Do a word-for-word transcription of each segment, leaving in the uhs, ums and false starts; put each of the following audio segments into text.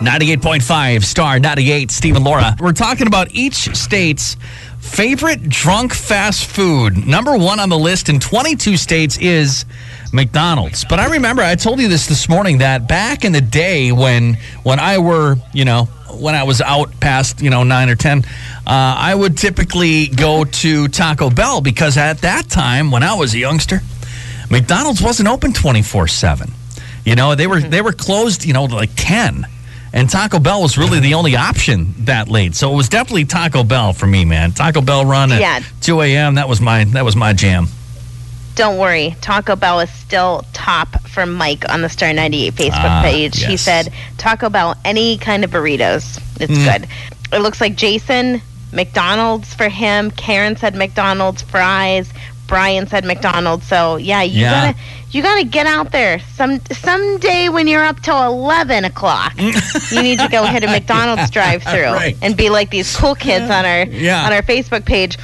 ninety-eight point five, Star ninety-eight, Steve and Laura. We're talking about each state's favorite drunk fast food. Number one on the list in twenty-two states is McDonald's. But I remember, I told you this this morning, that back in the day when when I were, you know, when I was out past, you know, nine or ten, uh, I would typically go to Taco Bell because at that time, when I was a youngster, McDonald's wasn't open twenty-four seven. You know, they were they were closed, you know, like ten. And Taco Bell was really the only option that late. So it was definitely Taco Bell for me, man. Taco Bell run at yeah. two a.m., that was my that was my jam. Don't worry. Taco Bell is still top for Mike on the Star ninety-eight Facebook ah, page. Yes. He said, Taco Bell, any kind of burritos. It's mm. good. It looks like Jason, McDonald's for him. Karen said McDonald's, fries. Brian said McDonald's. So, yeah, you yeah. gotta you gotta get out there. Some someday when you're up till eleven o'clock, you need to go hit a McDonald's drive-thru right. and be like these cool kids on our yeah. on our Facebook page.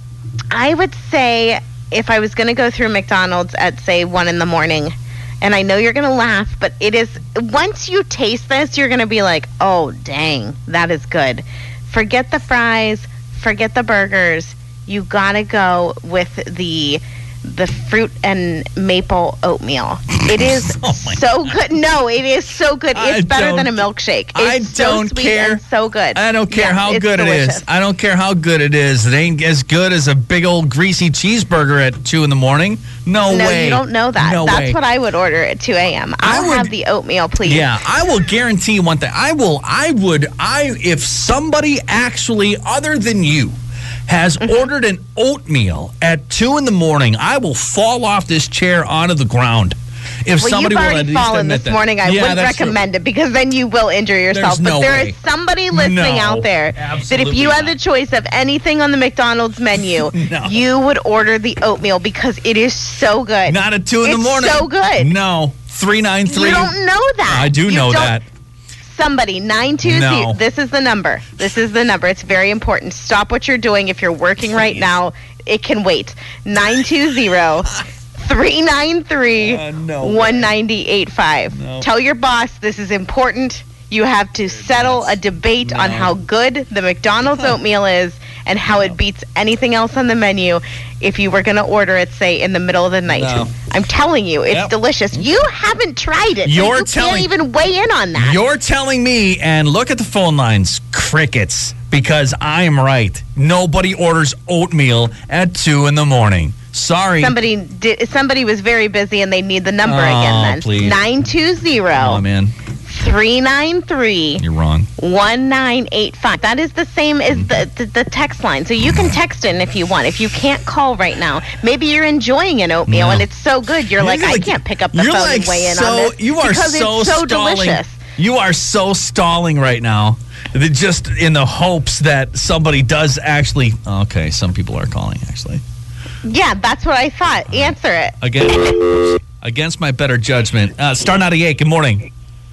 I would say if I was going to go through McDonald's at, say, one in the morning, and I know you're going to laugh, but it is, once you taste this, you're going to be like, oh, dang, that is good. Forget the fries, forget the burgers. You got to go with the the fruit and maple oatmeal. It is oh so God. good. No, it is so good. It's I better don't- than a milkshake. It's I so don't sweet care. and so good. I don't care Yes, how it's good delicious. it is. I don't care how good it is. It ain't as good as a big old greasy cheeseburger at two in the morning. No, No, way. you don't know that. No That's way. what I would order at two a.m. I I'll would- have the oatmeal, please. Yeah, I will guarantee you one thing. I will, I would, I, if somebody actually, other than you, has Mm-hmm. ordered an oatmeal at two in the morning, I will fall off this chair onto the ground. If Well, somebody you've will at already least fallen admit this that. morning. I Yeah, wouldn't that's true. recommend it because then you will injure yourself. There's no but there way. is somebody listening No, out there that if absolutely you had not. the choice of anything on the McDonald's menu, No. you would order the oatmeal because it is so good. Not at two in it's the morning. so good. No, three nine three. You don't know that. I do You know don't- that. Somebody, nine two zero. No. This is the number. This is the number. It's very important. Stop what you're doing. If you're working right Please. now, it can wait. nine two zero, three nine three, Uh, no one nine eight five. No. Tell your boss this is important. You have to settle a debate on No. how good the McDonald's oatmeal is and how it beats anything else on the menu if you were going to order it, say, in the middle of the night. No. I'm telling you, it's Yep. delicious. You haven't tried it. so You're you telling- can't even weigh in on that. You're telling me, and look at the phone lines, crickets, because I'm right. Nobody orders oatmeal at two in the morning. Sorry. Somebody did, somebody was very busy and they need the number Oh, again then. please. nine two Oh, zero, man. three nine three, You're wrong. one nine eight five. That is the same as the, the, the text line. So you can text in if you want. If you can't call right now, maybe you're enjoying an oatmeal No. and it's so good. You're, You're like, I like- can't pick up the You're phone like and weigh in so, on this. you are because so it's so stalling. delicious. You are so stalling right now. that Just in the hopes that somebody does actually. Okay, some people are calling actually. Yeah, that's what I thought. Answer it. Again, against my better judgment. Uh, Star ninety-eight. Good morning.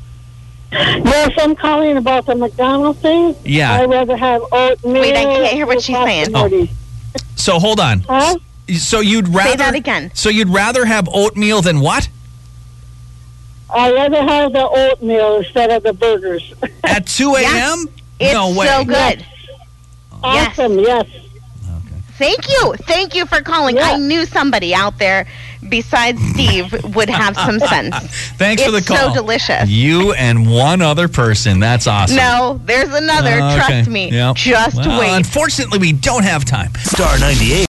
Yes, I'm calling about the McDonald's thing. Yeah. I'd rather have oatmeal. Wait, I can't hear what with she's saying. possibility. So hold on. Huh? So you'd rather that again. So you'd rather have oatmeal than what? I'd rather have the oatmeal instead of the burgers. At two a.m.? It's No way. so good. Yes. Awesome, yes. Thank you. Thank you for calling. Yeah. I knew somebody out there besides Steve would have some sense. Thanks for the It's call. so delicious. You and one other person. That's awesome. No, there's another. Uh, okay. Trust me. Yep. Just Well, wait. Unfortunately, we don't have time. Star ninety-eight.